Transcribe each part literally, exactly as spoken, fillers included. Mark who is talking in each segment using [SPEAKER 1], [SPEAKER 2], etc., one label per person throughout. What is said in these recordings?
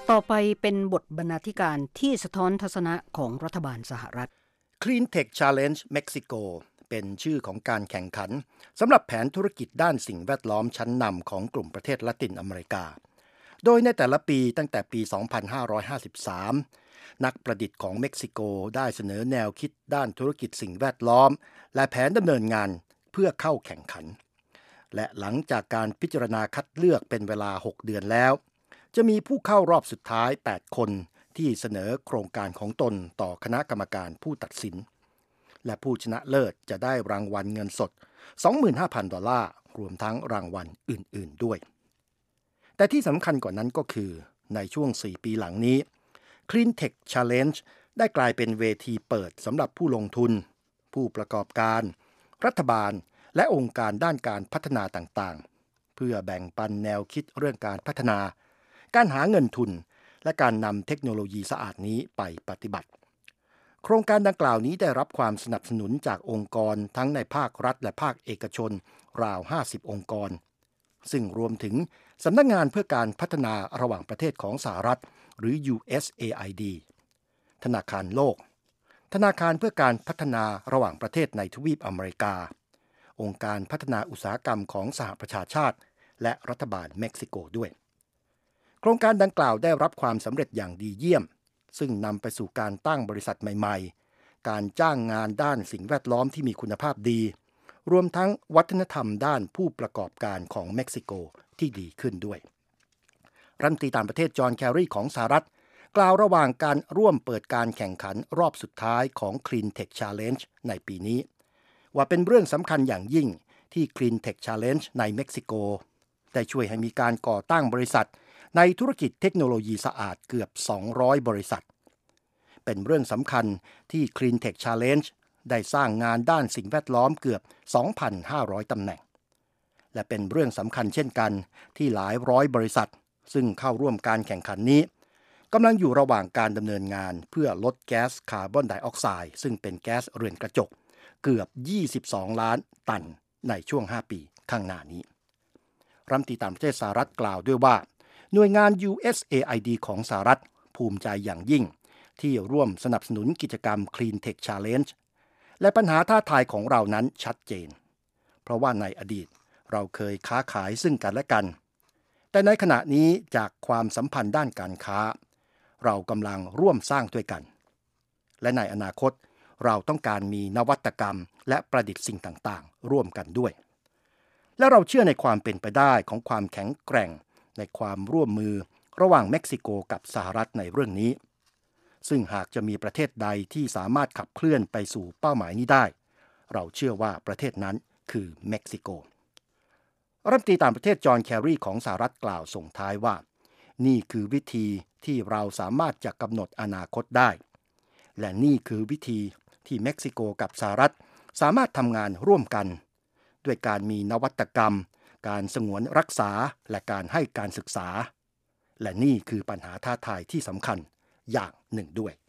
[SPEAKER 1] ต่อไปเป็นบทบรรณาธิการที่สะท้อนทัศนะของรัฐบาลสหรัฐ
[SPEAKER 2] Clean Tech Challenge Mexico เป็นชื่อของการแข่งขันสำหรับแผนธุรกิจด้านสิ่งแวดล้อมชั้นนำของกลุ่มประเทศละตินอเมริกาโดยในแต่ละปีตั้งแต่ปี สองพันห้าร้อยห้าสิบสาม นักประดิษฐ์ของเม็กซิโกได้เสนอแนวคิดด้านธุรกิจสิ่งแวดล้อมและแผนดำเนินงานเพื่อเข้าแข่งขันและหลังจากการพิจารณาคัดเลือกเป็นเวลาหกเดือนแล้วจะมีผู้เข้ารอบสุดท้ายแปดคนที่เสนอโครงการของตนต่อคณะกรรมการผู้ตัดสินและผู้ชนะเลิศจะได้รางวัลเงินสด สองหมื่นห้าพัน ดอลลาร์รวมทั้งรางวัลอื่นๆด้วยแต่ที่สำคัญกว่านั้นก็คือในช่วงสี่ปีหลังนี้ Clean Tech Challenge ได้กลายเป็นเวทีเปิดสำหรับผู้ลงทุนผู้ประกอบการรัฐบาลและองค์การด้านการพัฒนาต่างๆเพื่อแบ่งปันแนวคิดเรื่องการพัฒนาการหาเงินทุนและการนำเทคโนโลยีสะอาดนี้ไปปฏิบัติโครงการดังกล่าวนี้ได้รับความสนับสนุนจากองค์กรทั้งในภาครัฐและภาคเอกชนราวห้าสิบองค์กรซึ่งรวมถึงสำนักงานเพื่อการพัฒนาระหว่างประเทศของสหรัฐหรือ ยู เอส เอ ไอ ดี ธนาคารโลกธนาคารเพื่อการพัฒนาระหว่างประเทศในทวีปอเมริกาองค์การพัฒนาอุตสาหกรรมของสหประชาชาติและรัฐบาลเม็กซิโกด้วยโครงการดังกล่าวได้รับความสำเร็จอย่างดีเยี่ยมซึ่งนำไปสู่การตั้งบริษัทใหม่ๆการจ้างงานด้านสิ่งแวดล้อมที่มีคุณภาพดีรวมทั้งวัฒนธรรมด้านผู้ประกอบการของเม็กซิโกที่ดีขึ้นด้วยรัฐมนตรีต่างประเทศจอห์นแครีของสหรัฐกล่าวระหว่างการร่วมเปิดการแข่งขันรอบสุดท้ายของ Clean Tech Challenge ในปีนี้ว่าเป็นเรื่องสำคัญอย่างยิ่งที่ Clean Tech Challenge ในเม็กซิโกได้ช่วยให้มีการก่อตั้งบริษัทในธุรกิจเทคโนโลยีสะอาดเกือบสองร้อยบริษัทเป็นเรื่องสำคัญที่ Clean Tech Challenge ได้สร้างงานด้านสิ่งแวดล้อมเกือบ สองพันห้าร้อย ตำแหน่งและเป็นเรื่องสำคัญเช่นกันที่หลายร้อยบริษัทซึ่งเข้าร่วมการแข่งขันนี้กำลังอยู่ระหว่างการดำเนินงานเพื่อลดแก๊สคาร์บอนไดออกไซด์ซึ่งเป็นแก๊สเรือนกระจกเกือบยี่สิบสองล้านตันในช่วงห้าปีข้างหน้านี้รัฐมนตรีต่างประเทศสหรัฐกล่าวด้วยว่าหน่วยงาน ยู เอส เอ ไอ ดี ของสหรัฐภูมิใจอย่างยิ่งที่ร่วมสนับสนุนกิจกรรม Clean Tech Challenge และปัญหาท้าทายของเรานั้นชัดเจนเพราะว่าในอดีตเราเคยค้าขายซึ่งกันและกันแต่ในขณะนี้จากความสัมพันธ์ด้านการค้าเรากำลังร่วมสร้างด้วยกันและในอนาคตเราต้องการมีนวัตกรรมและประดิษฐ์สิ่งต่างๆร่วมกันด้วยและเราเชื่อในความเป็นไปได้ของความแข็งแกร่งในความร่วมมือระหว่างเม็กซิโกกับสหรัฐในเรื่องนี้ซึ่งหากจะมีประเทศใดที่สามารถขับเคลื่อนไปสู่เป้าหมายนี้ได้เราเชื่อว่าประเทศนั้นคือเม็กซิโกรัฐมนตรีต่างประเทศจอห์นแครีของสหรัฐกล่าวส่งท้ายว่านี่คือวิธีที่เราสามารถจะกำหนดอนาคตได้และนี่คือวิธีที่เม็กซิโกกับสหรัฐสามารถทำงานร่วมกันด้วยการมีนวัตกรรมการสงวนรักษาและการให้การศึกษาและนี่คือปัญหาท้าทายที่สำคัญอย่างหนึ่งด้วย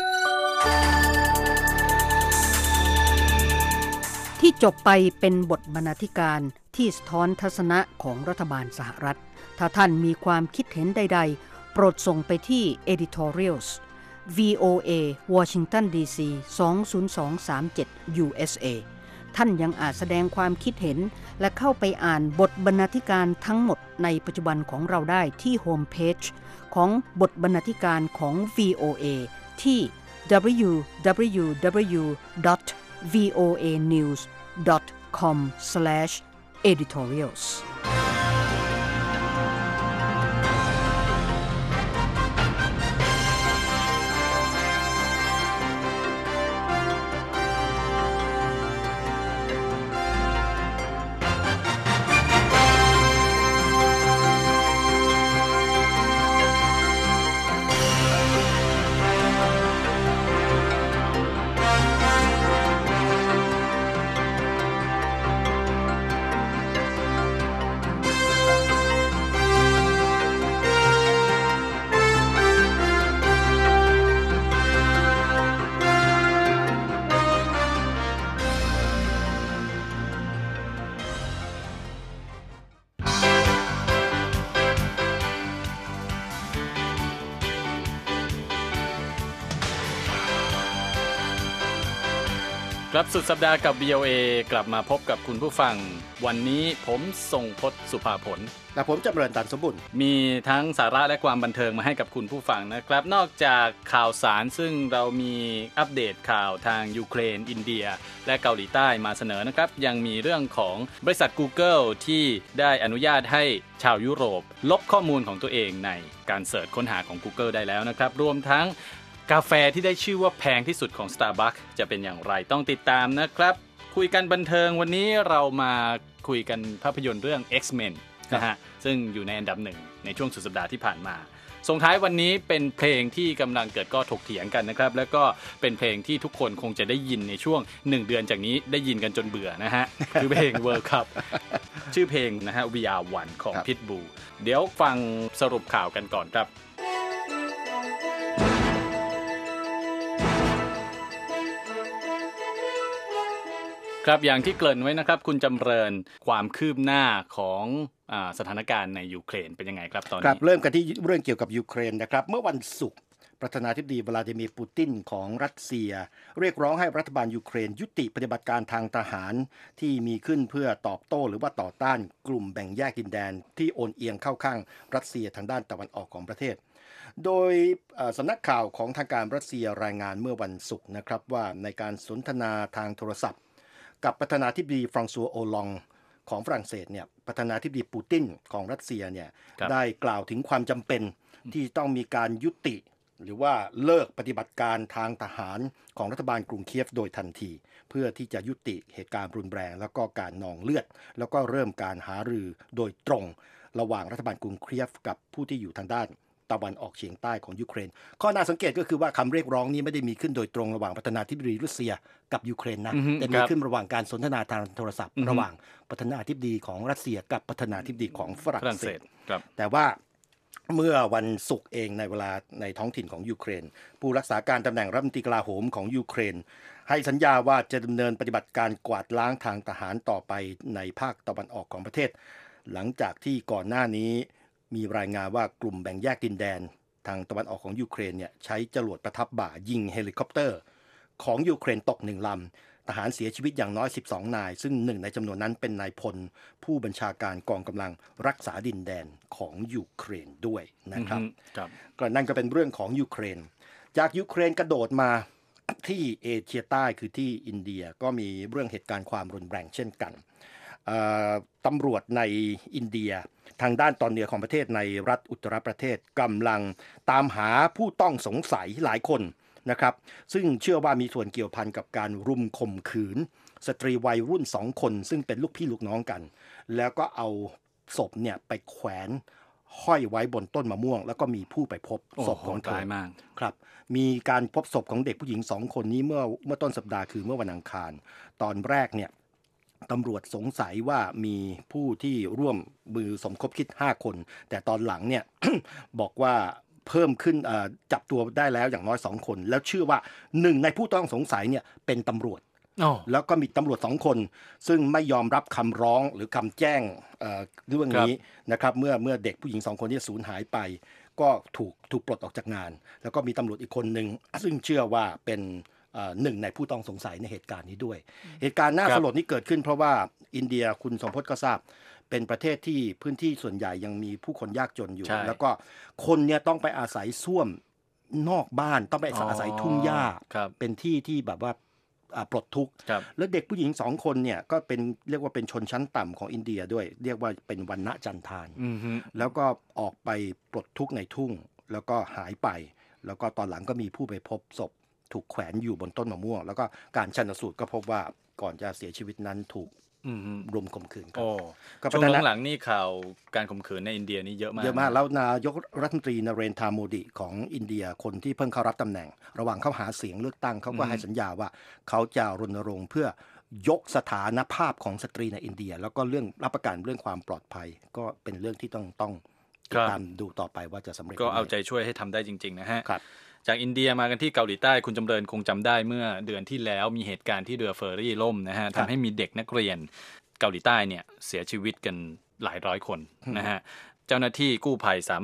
[SPEAKER 1] ที่จบไปเป็นบทบรรณาธิการที่สะท้อนทัศนะของรัฐบาลสหรัฐถ้าท่านมีความคิดเห็นใดๆโปรดส่งไปที่ editorials วี โอ เอ Washington ดี ซี สองศูนย์สองสามเจ็ด ยู เอส เอ ท่านยังอาจแสดงความคิดเห็นและเข้าไปอ่านบทบรรณาธิการทั้งหมดในปัจจุบันของเราได้ที่โฮมเพจของบทบรรณาธิการของ วี โอ เอ ที่ ดับเบิลยู ดับเบิลยู ดับเบิลยู ดอท วี โอ เอ นิวส์ ดอท คอม สแลช เอดิทอเรียลส์
[SPEAKER 3] กลับสุดสัปดาห์กับ วี โอ เอ กลับมาพบกับคุณผู้ฟังวันนี้ผมทรงพจน์สุภาผล
[SPEAKER 2] และผมจำเริญตันสมบุญ
[SPEAKER 3] มีทั้งสาระและความบันเทิงมาให้กับคุณผู้ฟังนะครับนอกจากข่าวสารซึ่งเรามีอัปเดตข่าวทางยูเครนอินเดียและเกาหลีใต้มาเสนอนะครับยังมีเรื่องของบริษัท Google ที่ได้อนุญาตให้ชาวยุโรปลบข้อมูลของตัวเองในการเสิร์ชค้นหาของ Google ได้แล้วนะครับรวมทั้งกาแฟที่ได้ชื่อว่าแพงที่สุดของ Starbucks จะเป็นอย่างไรต้องติดตามนะครับคุยกันบันเทิงวันนี้เรามาคุยกันภาพยนตร์เรื่อง X-Men นะฮะซึ่งอยู่ในอันดับหนึ่งในช่วงสุดสัปดาห์ที่ผ่านมาส่งท้ายวันนี้เป็นเพลงที่กำลังเกิดข้อถกเถียงกันนะครับแล้วก็เป็นเพลงที่ทุกคนคงจะได้ยินในช่วงหนึ่งเดือนจากนี้ได้ยินกันจนเบื่อนะฮะ คือเพลง World Cup ชื่อเพลงนะฮะ วี อาร์ วัน ของ Pitbull เดี๋ยวฟังสรุปข่าวกันก่อนครับครับอย่างที่เกริ่นไว้นะครับคุณจำเริญความคืบหน้าของอ่าสถานการณ์ในยูเครนเป็นยังไงครับตอนนี้
[SPEAKER 2] ครับเริ่มกันที่เรื่องเกี่ยวกับยูเครนนะครับเมื่อวันศุกร์ประธานาธิบดีวลาดิเมียร์ปูตินของรัสเซียเรียกร้องให้รัฐบาลยูเครนยุติปฏิบัติการทางทหารที่มีขึ้นเพื่อตอบโต้หรือว่าต่อต้านกลุ่มแบ่งแยกดินแดนที่โอนเอียงเข้าข้างรัสเซียทางด้านตะวันออกของประเทศโดยสำนักข่าวของทางการรัสเซียรายงานเมื่อวันศุกร์นะครับว่าในการสนทนาทางโทรศัพท์กับประธานาธิบดีฟรองซัวโอลองของฝรั่งเศสเนี่ยประธานาธิบดีปูตินของรัสเซียเนี่ยได้กล่าวถึงความจำเป็นที่ต้องมีการยุติหรือว่าเลิกปฏิบัติการทางทหารของรัฐบาลกรุงเคียฟโดยทันทีเพื่อที่จะยุติเหตุการณ์รุนแรงแล้วก็การนองเลือดแล้วก็เริ่มการหารือโดยตรงระหว่างรัฐบาลกรุงเคียฟกับผู้ที่อยู่ทางด้านตะวันออกเฉียงใต้ของยูเครนข้อน่าสังเกตก็คือว่าคำเรียกร้องนี้ไม่ได้มีขึ้นโดยตรงระหว่างประธานาธิบดีรัสเซียกับยูเครนนะแต่มีขึ้นระหว่างการสนทนาทางโทรศัพท์ระหว่างประธานาธิบดีของรัสเซียกับประธานาธิบดีของฝรั่งเศสแต่ว่าเมื่อวันศุกร์เองในเวลาในท้องถิ่นของยูเครนผู้รักษาการตำแหน่งรัฐมนตรีกลาโหมของยูเครนให้สัญญาว่าจะดำเนินปฏิบัติการกวาดล้างทางทหารต่อไปในภาคตะวันออกของประเทศหลังจากที่ก่อนหน้านี้มีรายงานว่ากลุ่มแบ่งแยกดินแดนทางตะวันออกของยูเครนเนี่ยใช้จรวดประทับบ่ายิงเฮลิคอปเตอร์ของยูเครนตกหนึ่งลำทหารเสียชีวิตอย่างน้อยสิบสองนายซึ่งหนึ่งในจำนวนนั้นเป็นนายพลผู้บัญชาการกองกำลังรักษาดินแดนของยูเครนด้วยนะครับก็นั่นก็เป็นเรื่องของยูเครนจากยูเครนกระโดดมาที่เอเชียใต้คือที่อินเดียก็มีเรื่องเหตุการณ์ความรุนแรงเช่นกันตำรวจในอินเดียทางด้านตอนเหนือของประเทศในรัฐอุตตรประเทศกำลังตามหาผู้ต้องสงสัยหลายคนนะครับซึ่งเชื่อว่ามีส่วนเกี่ยวพันกับการรุมข่มขืนสตรีวัยรุ่นสองคนซึ่งเป็นลูกพี่ลูกน้องกันแล้วก็เอาศพเนี่ยไปแขวนห้อยไว้บนต้นมะม่วงแล้วก็มีผู้ไปพบศพของเธอครับมีการพบศพของเด็กผู้หญิงสองคนนี้เมื่อเมื่อต้นสัปดาห์คือเมื่อวันอังคารตอนแรกเนี่ยตำรวจสงสัยว่ามีผู้ที่ร่วมมือสมคบคิดห้าคนแต่ตอนหลังเนี่ย บอกว่าเพิ่มขึ้นจับตัวได้แล้วอย่างน้อยสองคนแล้วเชื่อว่าหนึ่งในผู้ต้องสงสัยเนี่ยเป็นตำรวจ oh. แล้วก็มีตำรวจสองคนซึ่งไม่ยอมรับคำร้องหรือคำแจ้งเอ่อเรื่องนี้นะครับเมื่อเมื่อเด็กผู้หญิงสองคนที่สูญหายไปก็ถูกถูกปลดออกจากงานแล้วก็มีตำรวจอีกคนนึงซึ่งเชื่อว่าเป็นหนึ่งในผู้ต้องสงสัยในเหตุการณ์นี้ด้วยเหตุการณ์น่าสลดนี้เกิดขึ้นเพราะว่าอินเดียคุณสมพจน์ก็ทราบเป็นประเทศที่พื้นที่ส่วนใหญ่ยังมีผู้คนยากจนอยู่แล้วก็คนเนี่ยต้องไปอาศัยส้วมนอกบ้านต้องไปอาศัยทุ่งหญ้าเป็นที่ที่แบบว่าปลดทุกข์แล้วเด็กผู้หญิงสองคนเนี่ยก็เป็นเรียกว่าเป็นชนชั้นต่ำของอินเดียด้วยเรียกว่าเป็นวรรณะจันทานแล้วก็ออกไปปลดทุกข์ในทุ่งแล้วก็หายไปแล้วก็ตอนหลังก็มีผู้ไปพบศพถูกแขวนอยู่บนต้นมะม่วงแล้วก็การชันสูตรก็พบว่าก่อนจะเสียชีวิตนั้นถูกรุมข่มขืนกัน
[SPEAKER 3] ช่วงหลังๆนี่ข่าวการข่มขืนในอินเดียนี่เยอะมาก
[SPEAKER 2] เยอะมากแล้วนายกรัฐมนตรีนเรนทราโมดิของอินเดียคนที่เพิ่งเข้ารับตำแหน่งระหว่างเข้าหาเสียงเลือกตั้งเขาก็ให้สัญญาว่าเขาจะรณรงค์เพื่อยกสถานภาพของสตรีในอินเดียแล้วก็เรื่องรับประกันเรื่องความปลอดภัยก็เป็นเรื่องที่ต้องต้องติดตามดูต่อไปว่าจะสำเร็จ
[SPEAKER 3] ก็เอาใจช่วยให้ทำได้จริงๆนะฮะจากอินเดียมากันที่เกาหลีใต้คุณจำเริญคงจำได้เมื่อเดือนที่แล้วมีเหตุการณ์ที่เรือเฟอร์รี่ล่มนะฮะทำให้มีเด็กนักเรียนเกาหลีใต้เนี่ยเสียชีวิตกันหลายร้อยคนนะฮะเจ้าหน้าที่กู้ภัยสามารถ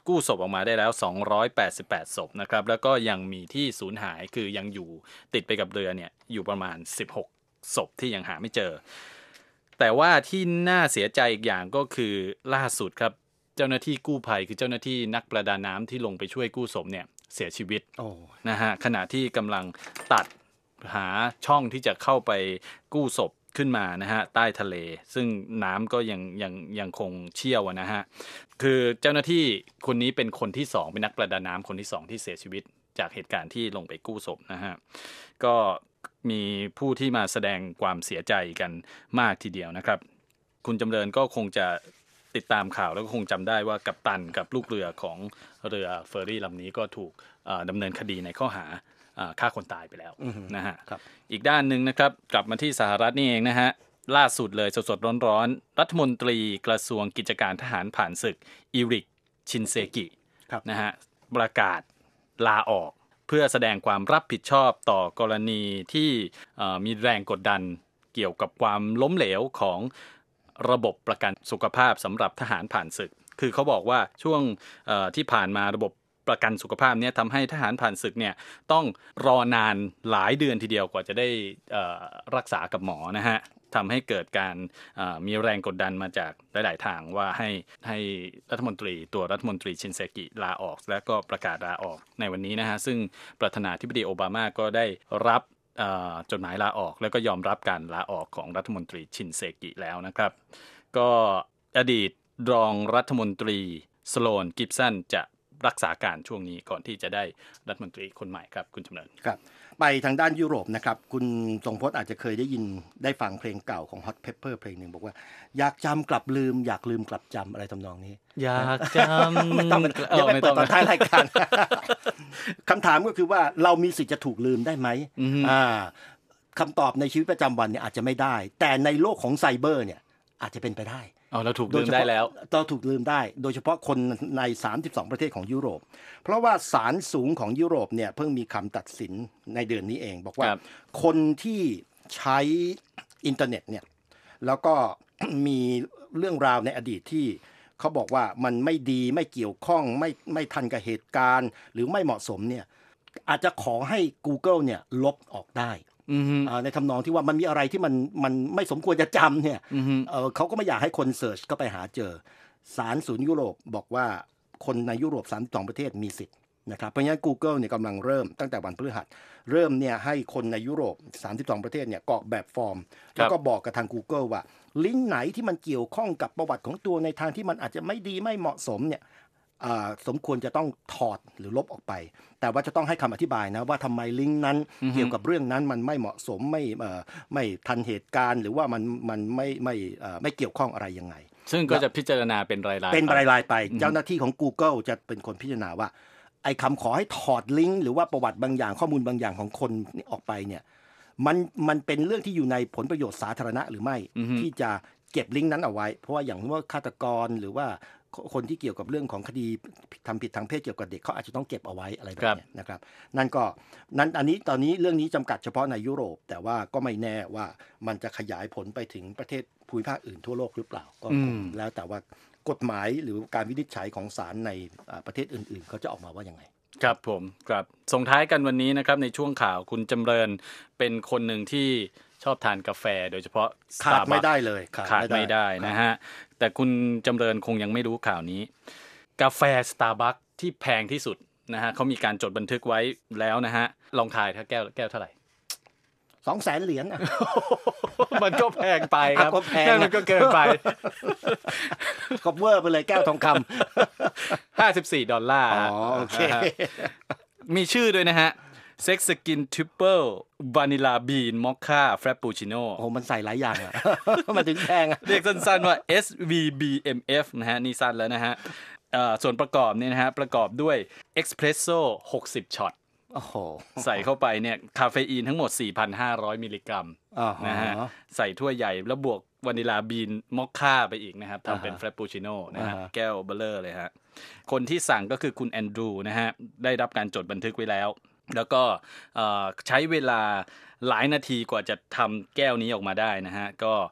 [SPEAKER 3] กู้ศพออกมาได้แล้วสองร้อยแปดสิบแปดศพนะครับแล้วก็ยังมีที่สูญหายคือยังอยู่ติดไปกับเรือเนี่ยอยู่ประมาณสิบหกศพที่ยังหาไม่เจอแต่ว่าที่น่าเสียใจอีกอย่างก็คือล่าสุดครับเจ้าหน้าที่กู้ภัยคือเจ้าหน้าที่นักประดาน้ำที่ลงไปช่วยกู้ศพเนี่ยเสียชีวิต oh. นะฮะขณะที่กำลังตัดหาช่องที่จะเข้าไปกู้ศพขึ้นมานะฮะใต้ทะเลซึ่งน้ำก็ยังยังยังคงเชี่ยวนะฮะคือเจ้าหน้าที่คนนี้เป็นคนที่สองเป็นนักประดาน้ำคนที่สองที่เสียชีวิตจากเหตุการณ์ที่ลงไปกู้ศพนะฮะก็มีผู้ที่มาแสดงความเสียใจกันมากทีเดียวนะครับคุณจำเริญก็คงจะติดตามข่าวแล้วก็คงจำได้ว่ากัปตันกับลูกเรือของเรือเฟอร์รี่ลำนี้ก็ถูกดำเนินคดีในข้อหาฆ่าคนตายไปแล้วนะฮะอีกด้านหนึ่งนะครับกลับมาที่สหรัฐนี่เองนะฮะล่าสุดเลยสดๆร้อนๆรัฐมนตรีกระทรวงกิจการทหารผ่านศึกอีริกชินเซกินะฮะประกาศลาออกเพื่อแสดงความรับผิดชอบต่อกรณีที่มีแรงกดดันเกี่ยวกับความล้มเหลวของระบบประกันสุขภาพสำหรับทหารผ่านศึกคือเขาบอกว่าช่วงที่ผ่านมาระบบประกันสุขภาพเนี่ยทำให้ทหารผ่านศึกเนี่ยต้องรอนานหลายเดือนทีเดียวกว่าจะได้รักษากับหมอนะฮะทำให้เกิดการมีแรงกดดันมาจากหลายๆทางว่าให้ให้รัฐมนตรีตัวรัฐมนตรีชินเซกิลาออกและก็ประกาศลาออกในวันนี้นะฮะซึ่งประธานาธิบดีโอบามาก็ได้รับจดหมายลาออกแล้วก็ยอมรับการลาออกของรัฐมนตรีชินเซกิแล้วนะครับก็อดีตรองรัฐมนตรีสโลนกิฟสันจะรักษาการช่วงนี้ก่อนที่จะได้รัฐมนตรีคนใหม่ครับคุณจำเริญ
[SPEAKER 2] ครับไปทางด้านยุโรปนะครับคุณทรงพจน์อาจจะเคยได้ยินได้ฟังเพลงเก่าของ Hot Pepper เพลงหนึ่งบอกว่าอยากจำกลับลืมอยากลืมกลับจำอะไรทำนองนี้
[SPEAKER 3] อยากจำ
[SPEAKER 2] ไม่ต้องอย่าไปเปิดตอนท้ายรายการคำถามก็คือว่าเรามีสิทธิ์จะถูกลืมได้ไหมอ่าคำตอบในชีวิตประจำวันเนี่ยอาจจะไม่ได้แต่ในโลกของไซเบอร์เนี่ยอาจจะเป็นไปได้
[SPEAKER 3] อ๋อเราถูกลืมได้แล้ว
[SPEAKER 2] เราถูกลืมได้โดยเฉพาะคนในสามสิบสองประเทศของยุโรปเพราะว่าศาลสูงของยุโรปเนี่ยเพิ่งมีคำตัดสินในเดือนนี้เองบอกว่าคนที่ใช้อินเทอร์เน็ตเนี่ยแล้วก็มีเรื่องราวในอดีตที่เขาบอกว่ามันไม่ดีไม่เกี่ยวข้องไม่ไม่ทันกับเหตุการณ์หรือไม่เหมาะสมเนี่ยอาจจะขอให้ Google เนี่ยลบออกได้ในทำนองที่ว่ามันมีอะไรที่มันมันไม่สมควรจะจำเนี่ย เอ่อ เขาก็ไม่อยากให้คนเสิร์ชก็ไปหาเจอศาลศูนย์ยุโรปบอกว่าคนในยุโรปสามสิบสองประเทศมีสิทธิ์นะครับเพราะฉะนั้น Google เนี่ยกำลังเริ่มตั้งแต่วันพฤหัสเริ่มเนี่ยให้คนในยุโรปสามสิบสองประเทศเนี่ยกรอกแบบฟอร์มแล้วก็บอกกับทาง Google ว่าลิงก์ไหนที่มันเกี่ยวข้องกับประวัติของตัวในทางที่มันอาจจะไม่ดีไม่เหมาะสมเนี่ยสมควรจะต้องถอดหรือลบออกไปแต่ว่าจะต้องให้คำอธิบายนะว่าทำไมลิงก์นั้นเกี่ยวกับเรื่องนั้นมันไม่เหมาะสมไม่ไม่ทันเหตุการณ์หรือว่ามันมันไม่ไม่ไม่เกี่ยวข้องอะไรยังไง
[SPEAKER 3] ซึ่งก็จะพิจารณาเป็นรายๆ
[SPEAKER 2] เป็นรายๆไปเจ้าหน้าที่ของ Google จะเป็นคนพิจารณาว่าไอ้คำขอให้ถอดลิงก์หรือว่าประวัติบางอย่างข้อมูลบางอย่างของคนออกไปเนี่ยมันมันเป็นเรื่องที่อยู่ในผลประโยชน์สาธารณะหรือไม่ที่จะเก็บลิงก์นั้นเอาไว้เพราะว่าอย่างว่าฆาตกรหรือว่าคนที่เกี่ยวกับเรื่องของคดีทำผิดทางเพศเกี่ยวกับเด็กเขาอาจจะต้องเก็บเอาไว้อะไรแบบนี้นะครับนั่นก็นั้นอันนี้ตอนนี้เรื่องนี้จำกัดเฉพาะในยุโรปแต่ว่าก็ไม่แน่ว่ามันจะขยายผลไปถึงประเทศภูมิภาคอื่นทั่วโลกหรือเปล่าก็แล้วแต่ว่ากฎหมายหรือการวินิจฉัยของศาลในประเทศอื่นๆเขาจะออกมาว่ายังไง
[SPEAKER 3] ครับผมครับส่งท้ายกันวันนี้นะครับในช่วงข่าวคุณจำเริญเป็นคนหนึ่งที่ชอบทานกาแฟโดยเฉพาะ
[SPEAKER 2] ขาดไม่ได้เลย
[SPEAKER 3] ขาดไม่ได้นะฮะแต่คุณจำเริญคงยังไม่รู้ข่าวนี้กาแฟ Starbucks ที่แพงที่สุดนะฮะเขามีการจดบันทึกไว้แล้วนะฮะลองทายถ้าแก้วแก้วเท่าไหร่
[SPEAKER 2] สองแสน เหรียญอ่ะ
[SPEAKER 3] มันก็แพงไปครับแก้วมันก็เกินไป
[SPEAKER 2] ก็เวอร์ไปเลยแก้วทองค
[SPEAKER 3] ำห้าสิบสี่ดอลลาร์
[SPEAKER 2] อ๋อโอเค
[SPEAKER 3] มีชื่อด้วยนะฮะSex Skin Triple Vanilla Bean Mocha Frappuccino
[SPEAKER 2] โอ้มันใส่หลายอย่างอ่ะ มันถึงแพงอ่ะ
[SPEAKER 3] เรียกสั้นๆว่า เอส วี บี เอ็ม เอฟ นะฮะนี่สั้นแล้วนะฮะส่วนประกอบเนี่ยนะฮะประกอบด้วย Espresso หกสิบช็อต
[SPEAKER 2] โอ้โห
[SPEAKER 3] ใส่เข้าไปเนี่ยคาเฟอีนทั้งหมด สี่พันห้าร้อย มิลลิกรัมนะฮะใส่ถ้วยใหญ่แล้วบวกวานิลาบีนมอคค่าไปอีกนะครับทำเป็น Frappuccino นะฮะแก้วเบลเลอร์เลยฮะคนที่สั่งก็คือคุณแอนดรูนะฮะได้รับการจดบันทึกไว้แล้วแล้วก็ใช้เวลาหลายนาทีกว่าจะทำแก้วนี้ออกมาได้นะฮะก็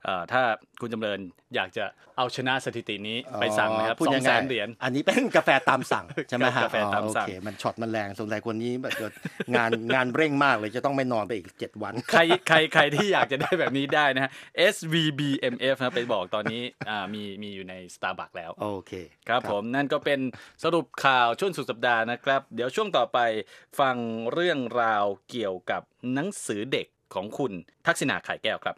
[SPEAKER 3] ถ้าคุณจำเริญอยากจะเอาชนะสถิตินี้ไปสั่งนะครับสองแสนเหรียญ
[SPEAKER 2] อันนี้เป็นกาแฟตามสั่งใช่ไหมฮะ
[SPEAKER 3] กาแฟตามสั่ง
[SPEAKER 2] โอเคมันช็อตมันแรงสงสัยคนนี้แบบงานงานเร่งมากเลยจะต้องไม่นอนไปอีกเจ็ดวัน
[SPEAKER 3] ใครใครใครที่อยากจะได้แบบนี้ได้นะฮะ เอส วี บี เอ็ม เอฟ นะไปบอกตอนนี้มีมีอยู่ใน Starbucks แล้ว
[SPEAKER 2] โอเค
[SPEAKER 3] ครับผมนั่นก็เป็นสรุปข่าวช่วงสุดสัปดาห์นะครับเดี๋ยวช่วงต่อไปฟังเรื่องราวเกี่ยวกับหนังสือเด็กของคุณทักษิณาไข่แก้วครับ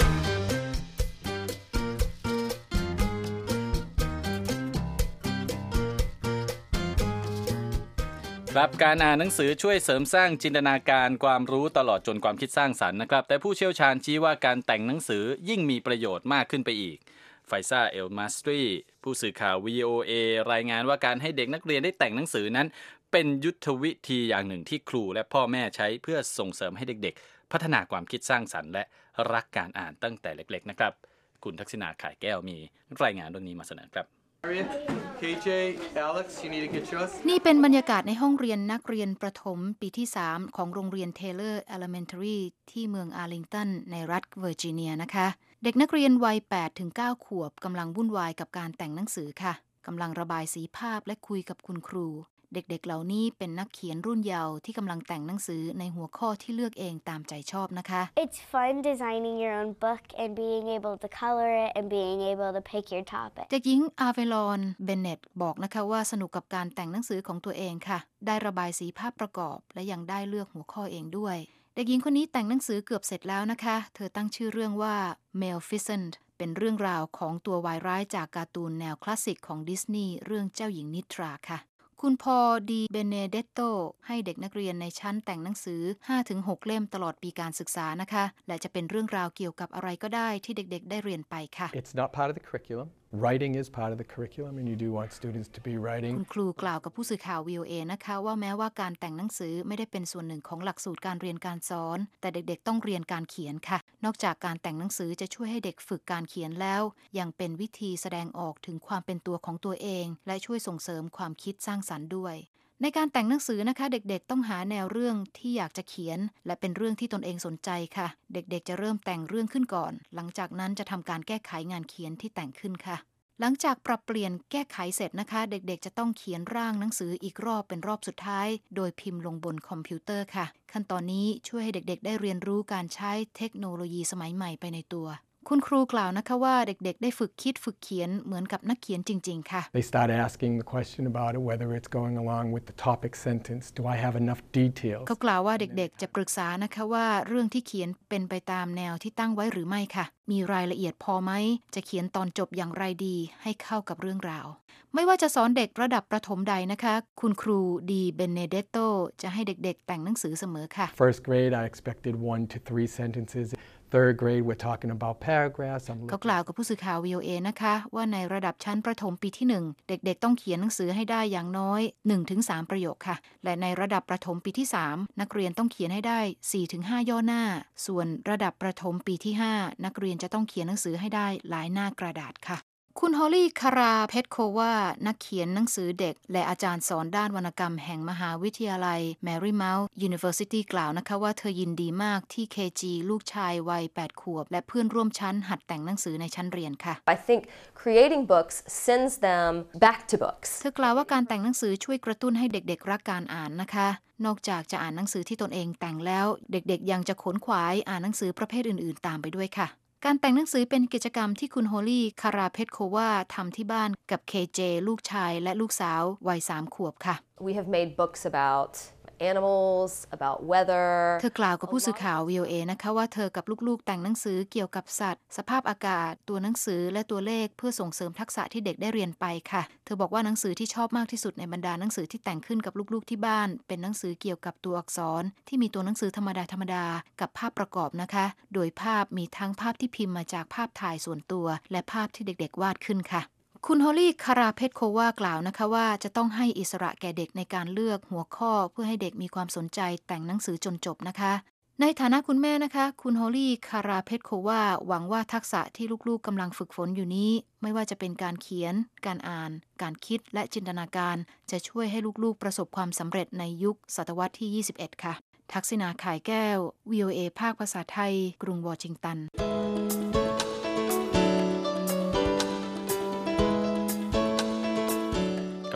[SPEAKER 3] ครับการอ่านหนังสือช่วยเสริมสร้างจินตนาการความรู้ตลอดจนความคิดสร้างสรรค์นะครับแต่ผู้เชี่ยวชาญชี้ว่าการแต่งหนังสือยิ่งมีประโยชน์มากขึ้นไปอีกไฟซ่าเอลมาสตรีผู้สื่อข่าว วี โอ เอ รายงานว่าการให้เด็กนักเรียนได้แต่งหนังสือนั้นเป็นยุทธวิธีอย่างหนึ่งที่ครูและพ่อแม่ใช้เพื่อส่งเสริมให้เด็กๆพัฒนาความคิดสร้างสรรค์และรักการอ่านตั้งแต่เล็กๆนะครับคุณทักษิณาข่ายแก้วมีรายงานเรื่องนี้มาเสนอครับ
[SPEAKER 4] เค เจ Alex you need to get yours
[SPEAKER 5] นี่เป็นบรรยากาศในห้องเรียนนักเรียนประถมปีที่สามของโรงเรียน Taylor Elementary ที่เมืองอาร์ลิงตันในรัฐเวอร์จิเนียนะคะเด็กนักเรียนวัย แปดถึงเก้า ขวบกำลังวุ่นวายกับการแต่งหนังสือค่ะกำลังระบายสีภาพและคุยกับคุณครูเด็กๆเหล่านี้เป็นนักเขียนรุ่นเยาว์ที่กำลังแต่งหนังสือในหัวข้อที่เลือกเองตามใจชอบนะคะ
[SPEAKER 6] It's fun designing your own book and being able to color it and being able to pick your topic
[SPEAKER 5] เด็กหญิงอาเวลอนเบนเนตบอกนะคะว่าสนุกกับการแต่งหนังสือของตัวเองค่ะได้ระบายสีภาพประกอบและยังได้เลือกหัวข้อเองด้วยเด็กหญิงคนนี้แต่งหนังสือเกือบเสร็จแล้วนะคะเธอตั้งชื่อเรื่องว่า Maleficent เป็นเรื่องราวของตัววายร้ายจากการ์ตูนแนวคลาสสิกของดิสนีย์เรื่องเจ้าหญิงนิทราค่ะคุณพอดีเบเนเดตโตให้เด็กนักเรียนในชั้นแต่งหนังสือ ห้าถึงหก เล่มตลอดปีการศึกษานะคะและจะเป็นเรื่องราวเกี่ยวกับอะไรก็ได้ที่เด็กๆได้เรียนไปค่ะ
[SPEAKER 4] It's not part of the curriculum. Writing is part of the curriculum and you do want students to be writing.
[SPEAKER 5] คุณครูกล่าวกับผู้สื่อข่าว วี โอ เอ นะคะว่าแม้ว่าการแต่งหนังสือไม่ได้เป็นส่วนหนึ่งของหลักสูตรการเรียนการสอนแต่เด็กๆต้องเรียนการเขียนค่ะนอกจากการแต่งหนังสือจะช่วยให้เด็กฝึกการเขียนแล้วยังเป็นวิธีแสดงออกถึงความเป็นตัวของตัวเองและช่วยส่งเสริมความคิดสร้างสรรค์ด้วยในการแต่งหนังสือนะคะเด็กๆต้องหาแนวเรื่องที่อยากจะเขียนและเป็นเรื่องที่ตนเองสนใจค่ะเด็กๆจะเริ่มแต่งเรื่องขึ้นก่อนหลังจากนั้นจะทำการแก้ไขงานเขียนที่แต่งขึ้นค่ะหลังจากปรับเปลี่ยนแก้ไขเสร็จนะคะเด็กๆจะต้องเขียนร่างหนังสืออีกรอบเป็นรอบสุดท้ายโดยพิมพ์ลงบนคอมพิวเตอร์ค่ะขั้นตอนนี้ช่วยให้เด็กๆได้เรียนรู้การใช้เทคโนโลยีสมัยใหม่ไปในตัวคุณครูกล่าวนะคะว่าเด็กๆได้ฝึกคิดฝึกเขียนเหมือนกับนักเขียนจริงๆค่ะ
[SPEAKER 4] They start asking the question about it, whether it's going along with the topic sentence. Do I have enough details?
[SPEAKER 5] เขากล่าวว่าเด็กๆจะปรึกษานะคะว่าเรื่องที่เขียนเป็นไปตามแนวที่ตั้งไว้หรือไม่ค่ะมีรายละเอียดพอไหมจะเขียนตอนจบอย่างไรดีให้เข้ากับเรื่องราวไม่ว่าจะสอนเด็กระดับประถมใดนะคะคุณครูดีเบเนเดตโตจะให้เด็กๆแต่งหนังสือเสมอค่ะ
[SPEAKER 4] First grade I expected one to three sentences.Third grade we're talking about paragraphs.
[SPEAKER 5] เขากล่าวกับผู้สื่อข่าว วี โอ เอ นะคะว่าในระดับชั้นประถมปีที่หนึ่งเด็กๆต้องเขียนหนังสือให้ได้อย่างน้อย หนึ่งถึงสาม ประโยคค่ะและในระดับประถมปีที่สามนักเรียนต้องเขียนให้ได้ สี่ถึงห้า ย่อหน้าส่วนระดับประถมปีที่ห้านักเรียนจะต้องเขียนหนังสือให้ได้หลายหน้ากระดาษค่ะคุณฮอลลี่คาราเพตโควานักเขียนหนังสือเด็กและอาจารย์สอนด้านวรรณกรรมแห่งมหาวิทยาลัย Marymount University กล่าวนะคะว่าเธอยินดีมากที่ เค จี ลูกชายวัย แปด ขวบและเพื่อนร่วมชั้นหัดแต่งหนังสือในชั้นเรียนค่ะ
[SPEAKER 7] I think creating books sends them back to books
[SPEAKER 5] เธอกล่าวว่าการแต่งหนังสือช่วยกระตุ้นให้เด็กๆรักการอ่านนะคะนอกจากจะอ่านหนังสือที่ตนเองแต่งแล้วเด็กๆยังจะขนขวายอ่านหนังสือประเภทอื่นๆตามไปด้วยค่ะการแต่งหนังสือเป็นกิจกรรมที่คุณโฮลี่คาราเพตโควาทำที่บ้านกับ เค เจ ลูกชายและลูกสาววัยสามขวบค่ะ
[SPEAKER 7] We have made books about animals, about weather
[SPEAKER 5] เธอกล่าวกับผู้สื่อข่าว วี โอ เอ นะคะว่าเธอกับลูกๆแต่งหนังสือเกี่ยวกับสัตว์สภาพอากาศตัวหนังสือและตัวเลขเพื่อส่งเสริมทักษะที่เด็กได้เรียนไปค่ะเธอบอกว่าหนังสือที่ชอบมากที่สุดในบรรดาหนังสือที่แต่งขึ้นกับลูกๆที่บ้านเป็นหนังสือเกี่ยวกับตัวอักษรที่มีตัวหนังสือธรรมดาธรรมดากับภาพประกอบนะคะโดยภาพมีทั้งภาพที่พิมพ์มาจากภาพถ่ายส่วนตัวและภาพที่เด็กๆวาดขึ้นค่ะคุณฮอลลี่คาราเพตโควากล่าวนะคะว่าจะต้องให้อิสระแก่เด็กในการเลือกหัวข้อเพื่อให้เด็กมีความสนใจแต่งหนังสือจนจบนะคะในฐานะคุณแม่นะคะคุณฮอลลี่คาราเพตโควาหวังว่าทักษะที่ลูกๆกำลังฝึกฝนอยู่นี้ไม่ว่าจะเป็นการเขียนการอ่านการคิดและจินตนาการจะช่วยให้ลูกๆประสบความสำเร็จในยุคศตวรรษที่ยี่สิบเอ็ดค่ะทักษิณาข่ายแก้ว วี โอ เอ ภาคภาษาไทยกรุงวอชิงตัน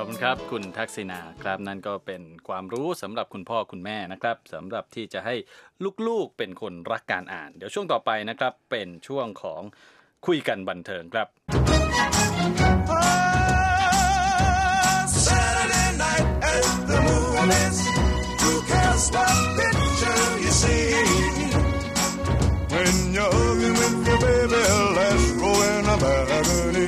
[SPEAKER 3] อบคุณครับคุณทักษิณาครับนั่นก็เป็นความรู้สำหรับคุณพ่อคุณแม่นะครับสำหรับที่จะให้ลูกๆเป็นคนรักการอ่านเดี๋ยวช่วงต่อไปนะครับเป็นช่วงของคุยกันบันเทิงครับ
[SPEAKER 8] Saturday night at the movies who cares what picture you see when you're hugging with your baby let's roll in a balcony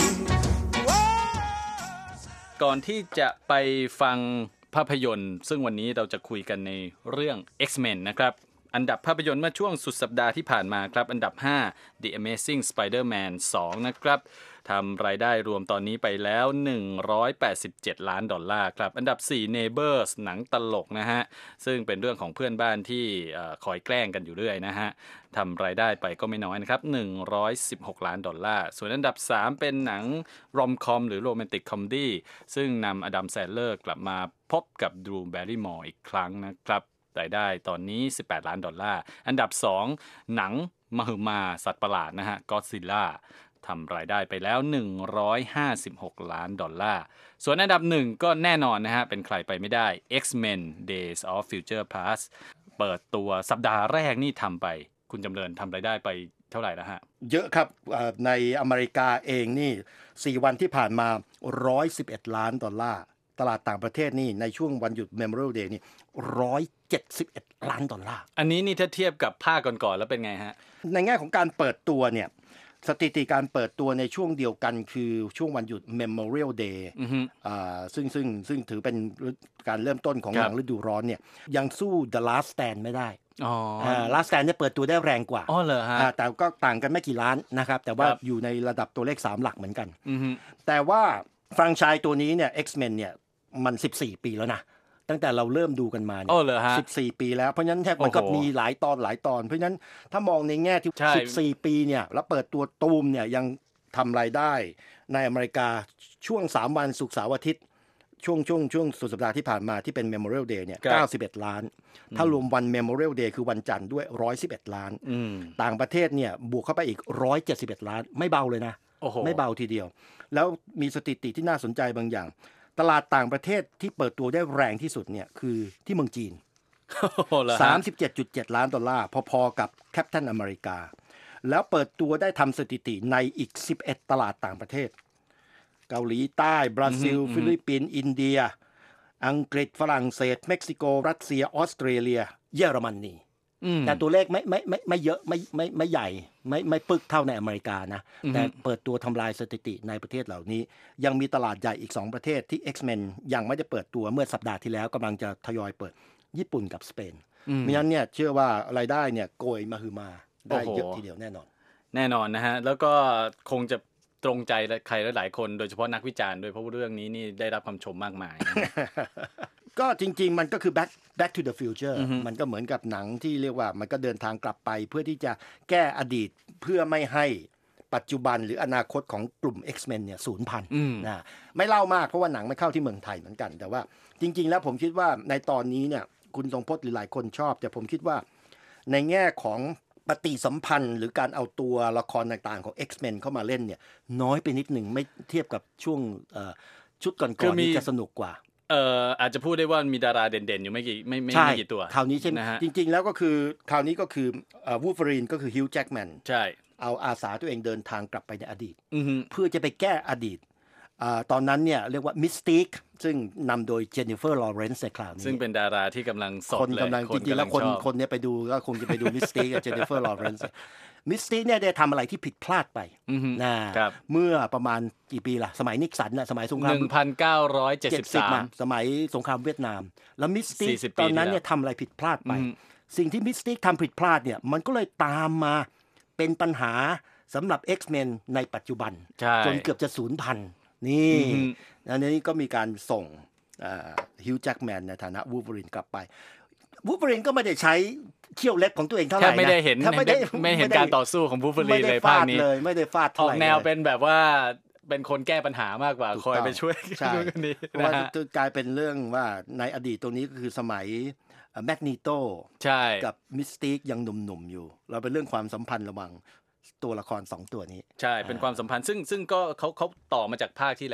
[SPEAKER 3] ก่อนที่จะไปฟังภาพยนตร์ซึ่งวันนี้เราจะคุยกันในเรื่อง X-Men นะครับอันดับภาพยนตร์เมื่อช่วงสุดสัปดาห์ที่ผ่านมาครับอันดับห้า The Amazing Spider-Man สองนะครับทำรายได้รวมตอนนี้ไปแล้วหนึ่งร้อยแปดสิบเจ็ดล้านดอลลาร์ครับอันดับสี่ Neighbors หนังตลกนะฮะซึ่งเป็นเรื่องของเพื่อนบ้านที่คอยแกล้งกันอยู่เรื่อยนะฮะทำรายได้ไปก็ไม่น้อยนะครับหนึ่งร้อยสิบหกล้านดอลลาร์ส่วนอันดับสามเป็นหนังรอมคอมหรือโรแมนติกคอมดี้ซึ่งนำอดัมแซนเลอร์กลับมาพบกับดรูว์แบร์รีมอร์อีกครั้งนะครับรายได้ตอนนี้สิบแปดล้านดอลลาร์อันดับสองหนังมหึมาสัตว์ประหลาดนะฮะก็อดซิลล่าทำรายได้ไปแล้วหนึ่งร้อยห้าสิบหกล้านดอลลาร์ส่วนอันดับหนึ่งก็แน่นอนนะฮะเป็นใครไปไม่ได้ X-Men Days of Future Past เปิดตัวสัปดาห์แรกนี่ทำไปคุณจำเริญทำรายได้ไปเท่าไหร่แล้วฮะ
[SPEAKER 2] เยอะครับในอเมริกาเองนี่สี่วันที่ผ่านมาหนึ่งร้อยสิบเอ็ดล้านดอลลาร์ตลาดต่างประเทศนี่ในช่วงวันหยุด Memorial Day นี่หนึ่งร้อยเจ็ดสิบเอ็ดล้านดอลลาร์
[SPEAKER 3] อันนี้นี่ถ้าเทียบกับภาคก่อนๆแล้วเป็นไงฮะ
[SPEAKER 2] ในแง่ของการเปิดตัวเนี่ยสถิติการเปิดตัวในช่วงเดียวกันคือช่วงวันหยุด Memorial Day อ่าซึ่งซึ่งซึ่งถือเป็นการเริ่มต้นของหนังฤดูร้อนเนี่ยยังสู้ The Last Stand ไม่ได้
[SPEAKER 3] อ๋อ
[SPEAKER 2] อ่า Last Stand เนี่ยเปิดตัวได้แรงกว่า
[SPEAKER 3] อ๋อเหรอฮะ
[SPEAKER 2] แต่ก็ต่างกันไม่กี่ล้านนะครับแต่ว่าอยู่ในระดับตัวเลขสามหลักเหมือนกันแต่ว่าแฟรนไชส์ตัวนี้เนี่ย X-Men เนี่ยมันสิบสี่ปีแล้วนะตั้งแต่เราเริ่มดูกันมาเนี่ยสิบสี่ปีแล้วเพราะฉะนั้นมันก็มีหลายตอนหลายตอนเพราะฉะนั้นถ้ามองในแง่ที่สิบสี่ปีเนี่ยแล้วเปิดตัวตูมเนี่ยยังทำรายได้ในอเมริกาช่วงสามวันศุกร์เสาร์อาทิตย์ช่วงช่วงช่วงสุดสัปดาห์ที่ผ่านมาที่เป็น Memorial Day เนี่ยเก้าสิบเอ็ดล้านถ้ารวมวัน Memorial Day คือวันจันทร์ด้วยหนึ่งร้อยสิบเอ็ดล้านต่างประเทศเนี่ยบวกเข้าไปอีกหนึ่งร้อยเจ็ดสิบเอ็ดล้านไม่เบาเลยนะไม่เบาทีเดียวแล้วมีสถิติที่น่าสนใจบางอย่างตลาดต่างประเทศที่เปิดตัวได้แรงที่สุดเนี่ยคือที่เมืองจีน สามสิบเจ็ดจุดเจ็ด ล้านดอลลาร์พอๆกับแคปตันอเมริกาแล้วเปิดตัวได้ทำสถิติในอีกสิบเอ็ดตลาดต่างประเทศเกาหลีใต้บราซิลฟิลิปปินส์อินเดียอังกฤษฝรั่งเศสเม็กซิโกรัสเซียออสเตรเลียเยอรมนีแต่ตัวเลขไม่ไม่ไม่ไม่เยอะไม่ไม่ไม่ใหญ่ไม่ไม่ปึกเท่าในอเมริกานะแต่เปิดตัวทำลายสถิติในประเทศเหล่านี้ยังมีตลาดใหญ่อีกสองประเทศที่ X-Men ยังไม่ได้เปิดตัวเมื่อสัปดาห์ที่แล้วกำลังจะทยอยเปิดญี่ปุ่นกับสเปนมิฉะนั้นเนี่ยเชื่อว่ารายได้เนี่ยโกยมาฮือมาได้เยอะทีเดียวแน่นอน
[SPEAKER 3] แน่นอนนะฮะแล้วก็คงจะตรงใจใครหลายๆคนโดยเฉพาะนักวิจารณ์ด้วยเพราะว่าเรื่องนี้นี่ได้รับคำชมมากมาย
[SPEAKER 2] ก็จริงๆมันก็คือ back back to the future มันก็เหมือนกับหนังที่เรียกว่ามันก็เดินทางกลับไปเพื่อที่จะแก้อดีตเพื่อไม่ให้ปัจจุบันหรืออนาคตของกลุ่ม X-Men เนี่ยสูญพันธุ์นะไม่เล่ามากเพราะว่าหนังไม่เข้าที่เมืองไทยเหมือนกันแต่ว่าจริงๆแล้วผมคิดว่าในตอนนี้เนี่ยคุณทรงพจน์หรือหลายคนชอบแต่ผมคิดว่าในแง่ของปฏิสัมพันธ์หรือการเอาตัวละครต่างๆของ X-Men เข้ามาเล่นเนี่ยน้อยไปนิดหนึ่งไม่เทียบกับช่วงชุดก่อนๆนี่จะสนุกกว่า
[SPEAKER 3] เอ่ออาจจะพูดได้ว่ามีดาราเด่นๆอยู่ไม่กี่ไม่ไม่ไม่กี่ตัว
[SPEAKER 2] คราวนี้ใช่ไหมจริงๆแล้วก็คือคราวนี้ก็คือวูล์ฟเวอรีนก็คือฮิวจ์แจ็คแมน
[SPEAKER 3] ใช่
[SPEAKER 2] เอาอาสาตัวเองเดินทางกลับไปในอดีตเพื่อจะไปแก้อดีตตอนนั้นเนี่ยเรียกว่ามิสติกซึ่งนำโดยเจนนิเฟอร์ลอเรนซ์ในคราวนี้
[SPEAKER 3] ซึ่งเป็นดาราที่กำลังสด
[SPEAKER 2] เลยคนกำลังจริงๆแล้วคนคนนี้ไปดูก็คงจะไปดูมิสติกกับเจนนิเฟอร์ลอเรนซ์มิสติกเนี่ยได้ทำอะไรที่ผิดพลาดไปนะเมื่อประมาณกี่ปีล่ะสมัยนิกสันน่ะสมัยสงคราม
[SPEAKER 3] หนึ่งพันเก้าร้อยเจ็ดสิบสาม
[SPEAKER 2] สมัยสงครามเวียดนามแล้วมิสติกตอนนั้นเนี่ยทำอะไรผิดพลาดไปสิ่งที่มิสติกทำผิดพลาดเนี่ยมันก็เลยตามมาเป็นปัญหาสำหรับ X-Men ในปัจจุบันจนเกือบจะสูญพันธุ์นี่อันนี้ก็มีการส่งฮิวจ์แจ็คแมนในฐานะวูล์ฟเวอรีนกลับไปวูล์ฟเวอรีนก็ไม่ได้ใช้เขี้ยวเล็บของตัวเองเท่าไหร่นะ
[SPEAKER 3] ไม่ได้เห็นไม่ได้ไม่เห็นการต่อสู้ของวูล์ฟเวอรีนเลยภาคนี้
[SPEAKER 2] เลยไม่ได้ฟาดเท่าไหร่
[SPEAKER 3] ออกแนวเป็นแบบว่าเป็นคนแก้ปัญหา มากกว่าคอยไปช่วย
[SPEAKER 2] คนนี้เพราะว่ากลายเป็นเรื่องว่าในอดีตตรงนี้ก็คือสมัยแมกนีโตกับมิสติกยังหนุ่มๆอยู่เราเป็นเรื่องความสัมพันธ์ระหว่างตัวละครสองตัวนี้
[SPEAKER 3] ใช่เป็นความสัมพันธ์ซึ่งซึ่งก็เขาเขาต่อมาจากภาคที่แล้ว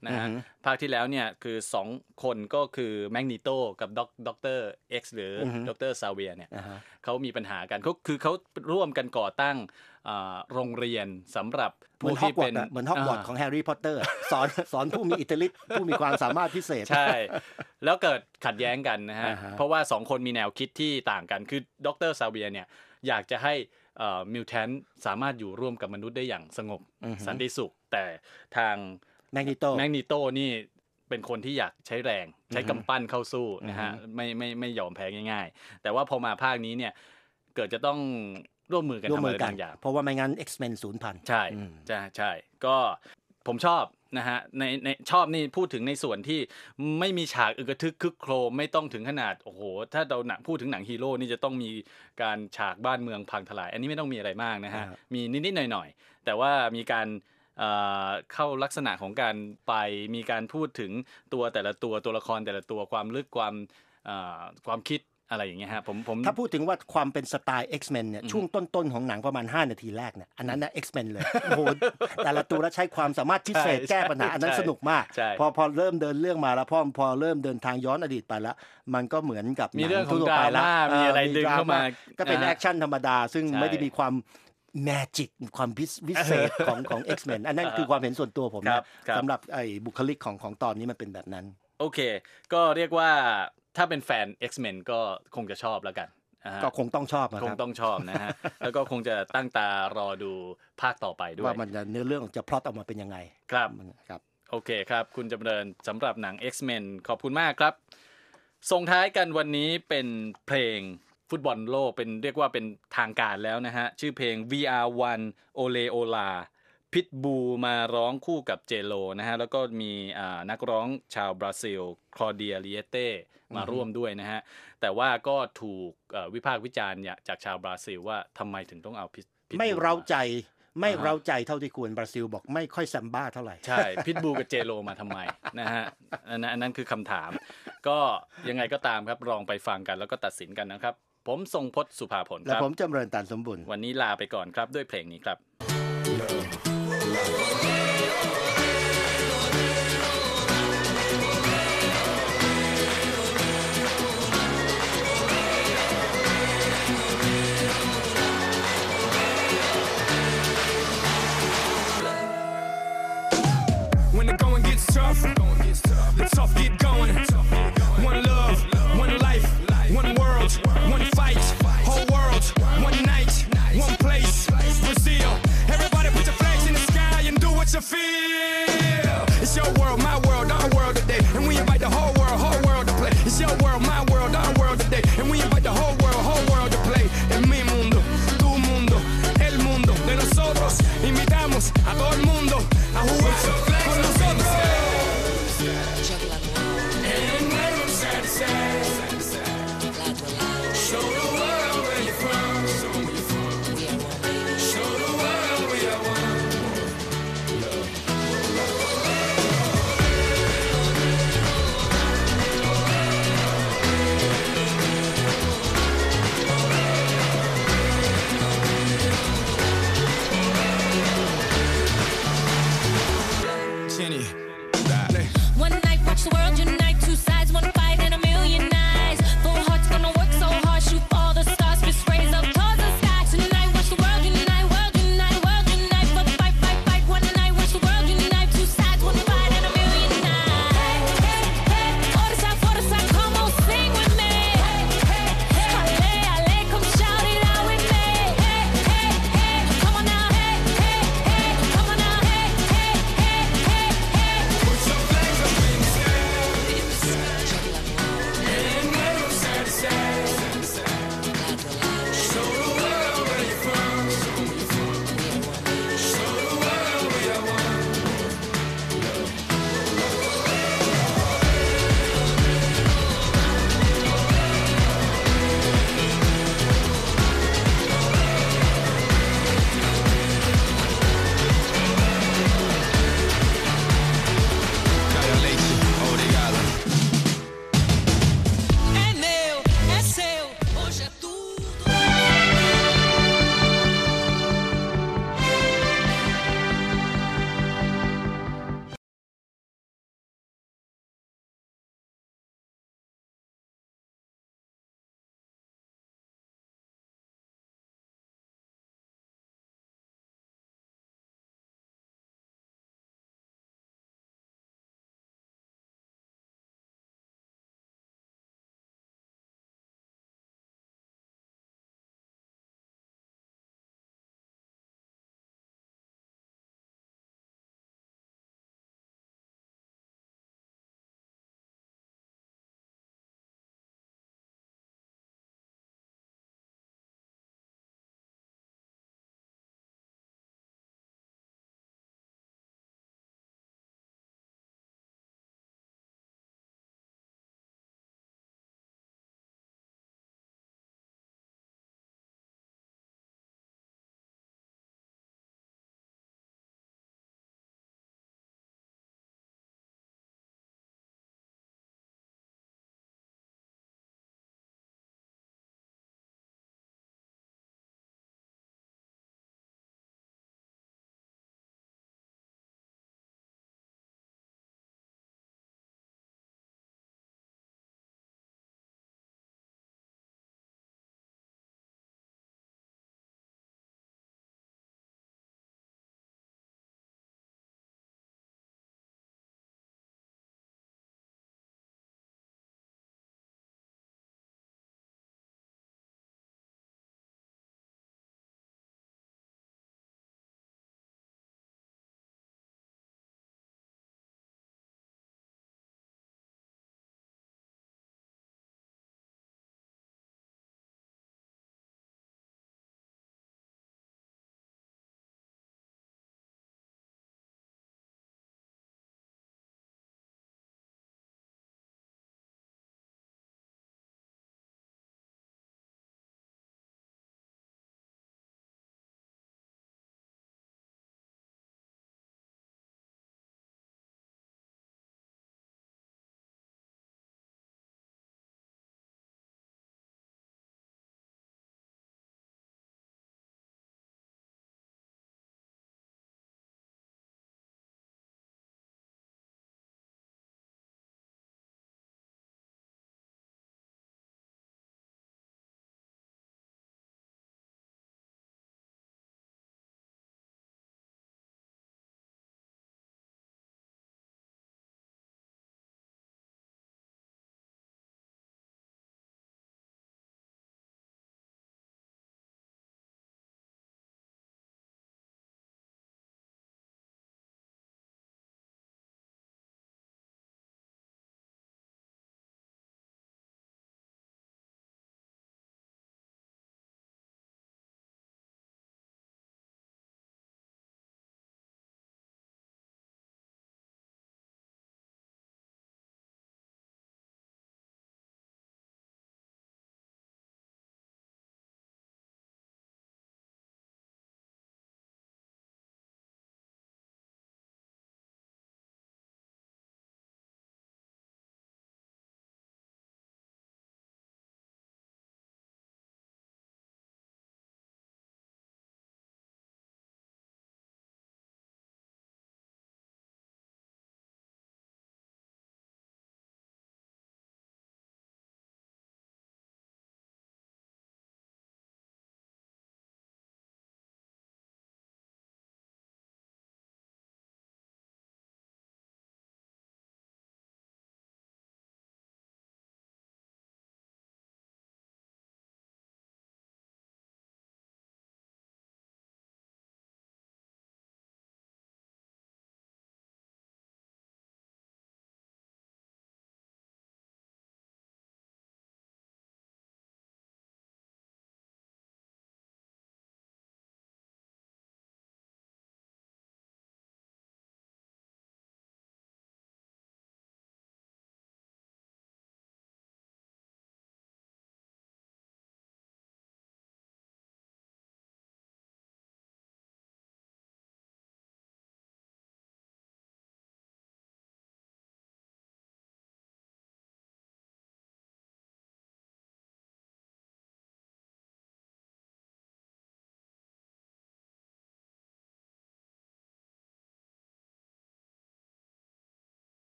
[SPEAKER 3] นะฮะภาคที่แล้วเนี่ยคือสองคนก็คือแมกนีโตกับด็อกเตอร์เอ็กซ์หรือด็อกเตอร์ซาเวียเนี่ยเขามีปัญหากันเขาคือเขาร่วมกันก่อตั้งโรงเรียนสำหรับผู้ที่เป็น
[SPEAKER 2] เหมือนฮอกวอตส์ของแฮร์รี่พอตเตอร์สอนสอนผู้มีอิทธิฤทธิ์ผู้มีความสามารถพิเศษ
[SPEAKER 3] ใช่แล้วเกิดขัดแย้งกันนะฮะเพราะว่าสองคนมีแนวคิดที่ต่างกันคือด็อกเตอร์ซาเวียเนี่ยอยากจะให้มิวแทนสามารถอยู่ร่วมกับมนุษย์ได้อย่างสงบสันติสุขแต่ทาง
[SPEAKER 2] แมกนีโต
[SPEAKER 3] แมกนีโตนี่เป็นคนที่อยากใช้แรงใช้กำปั้นเข้าสู้นะฮะไม่ไม่ไม่ยอมแพ้ง่ายๆแต่ว่าพอมาภาคนี้เนี่ยเกิดจะต้องร่วมมือกันทำอะไรบางอย่าง
[SPEAKER 2] เพราะว่าไม่งั้น X-Men สูญพันธุ์
[SPEAKER 3] ใช่ใช่ใช่ก็ผมชอบนะฮะในในชอบนี่พูดถึงในส่วนที่ไม่มีฉากอึกระทึกคึกโครมไม่ต้องถึงขนาดโอ้โหถ้าเราหนังพูดถึงหนังฮีโร่นี่จะต้องมีการฉากบ้านเมืองพังทลายอันนี้ไม่ต้องมีอะไรมากนะฮะมีนิดๆหน่อยๆแต่ว่ามีการเข้าลักษณะของการไปมีการพูดถึงตัวแต่ละตัวตัวละครแต่ละตัวความลึกความความคิดอะไรอย่างเงี้ยฮะผมผม
[SPEAKER 2] ถ้าพูดถึงว่าความเป็นสไตล์ X-Men เนี่ยช่วงต้นๆของหนังประมาณห้านาทีแรกเนี่ยอันนั้นนะ X-Men เลยโอ้โหแต่ละตัวแล้วใช้ความสามารถพิเศษแก้ปัญหาอันนั้นสนุกมากพอพอเริ่มเดินเรื่องมาแล้วพอพอเริ่มเดินทางย้อนอดีตไปแล้วมันก็เหมือนกับ
[SPEAKER 3] มีเรื่องของดราม่ามีอะไรดึงเข้ามา
[SPEAKER 2] ก็เป็นแอคชั่นธรรมดาซึ่งไม่ได้มีความแมจิกความพิเศษของของ X-Men อันนั้นคือความเห็นส่วนตัวผมนะสำหรับไอ้บุคลิกของของตอนนี้มันเป็นแบบนั้น
[SPEAKER 3] โอเคก็เรียกว่าถ้าเป็นแฟน X-Men ก็คงจะชอบแล้วกัน
[SPEAKER 2] ก็คงต้องชอบนะครับ
[SPEAKER 3] คงต้องชอบนะฮะแล้วก็คงจะตั้งตารอดูภาคต่อไปด้วย
[SPEAKER 2] ว่ามันจะเนื้อเรื่องจะพล็อตออกมาเป็นยังไง
[SPEAKER 3] ครับ
[SPEAKER 2] ครับ
[SPEAKER 3] โอเคครับคุณจำเริญสำหรับหนัง X-Men ขอบคุณมากครับส่งท้ายกันวันนี้เป็นเพลงฟุตบอลโลกเป็นเรียกว่าเป็นทางการแล้วนะฮะชื่อเพลง วี อาร์ วัน Ole Olaพิทบูมาร้องคู่กับเจโลนะฮะแล้วก็มีนักร้องชาวบราซิลคลอเดียลิเอเต้มาร่วมด้วยนะฮะแต่ว่าก็ถูกวิพากษ์วิจารณ์จากชาวบราซิลว่าทำไมถึงต้องเอาพิทบู
[SPEAKER 2] ไม่เร้าใจไม่เร้าใจเท่าที่ควรบราซิลบอกไม่ค่อยแซมบ้าเท่าไหร่
[SPEAKER 3] ใช่พิทบูกับเจโลมาทำไมนะฮะอันนั้นคือคำถามก็ยังไงก็ตามครับลองไปฟังกันแล้วก็ตัดสินกันนะครับผมทรงพจน์สุภาผลครับ
[SPEAKER 2] และผมจำเริญตานสมบุญ
[SPEAKER 3] วันนี้ลาไปก่อนครับด้วยเพลงนี้ครับ
[SPEAKER 8] Love, love.